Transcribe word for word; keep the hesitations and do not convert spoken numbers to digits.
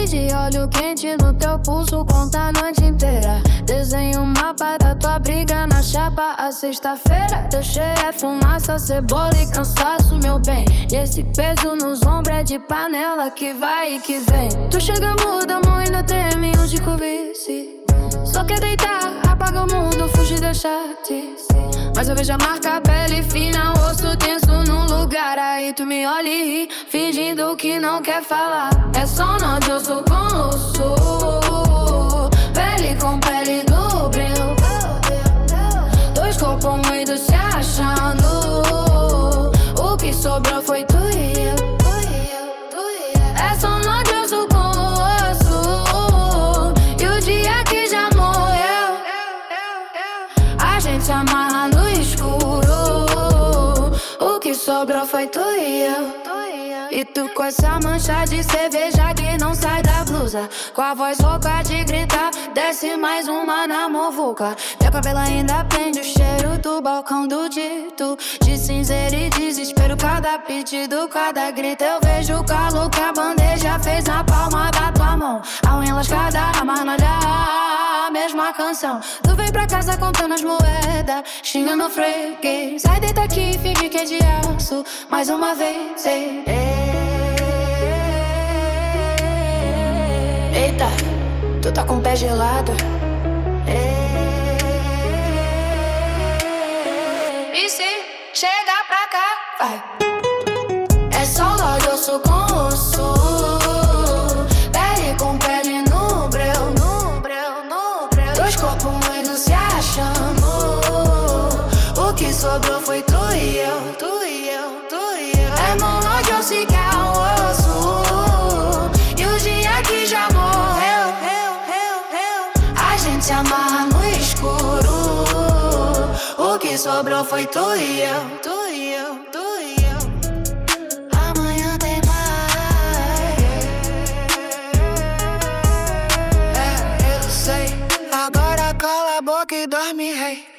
de óleo quente no teu pulso, conta a noite inteira. Desenho um mapa da tua briga na chapa. A sexta-feira teu cheiro é fumaça, cebola e cansaço, meu bem. E esse peso nos ombros é de panela que vai e que vem. Tu chega, muda, a mão ainda treme, onde que eu vice. Só quer deitar, apaga o mundo, fugir da chatice. Mas eu vejo a marca, pele fina, osso tenso num lugar. Aí tu me olha e ri, fingindo que não quer falar. É só nó de osso com osso, pele com pele no breu. Dois corpos moídos se achando. O que sobrou foi tu e eu. É só nó de osso com osso, e o dia que já morreu a gente se amarra no escuro. O que sobrou foi tu e eu. E tu com essa mancha de cerveja que não sai da blusa, com a voz rouca de gritar, desce mais uma na muvuca. Meu cabelo ainda prende o cheiro do balcão do dito. De cinzeiro e desespero, cada pedido, cada grito. Eu vejo o calor que a bandeja fez na palma da tua mão. A unha lascada, amarra a mesma canção. Tu vem pra casa contando as moedas, xingando o freguês. Sai, deita aqui e finge que é de aço, mais uma vez, ei, ei. Eita, tu tá com o pé gelado. Ei. E se chegar pra cá, vai. É só nó de osso com osso, pele com pele no breu, no breu, no breu. Dois corpos moídos se achando. O que sobrou foi tu e eu, tu e eu, tu e eu. É nó de osso que é o osso, e o dia que já morreu a gente se amarra no escuro. O que sobrou foi tu e eu, tu e eu, tu e eu. Amanhã tem mais. É, eu sei. Agora cala a boca e dorme, rei.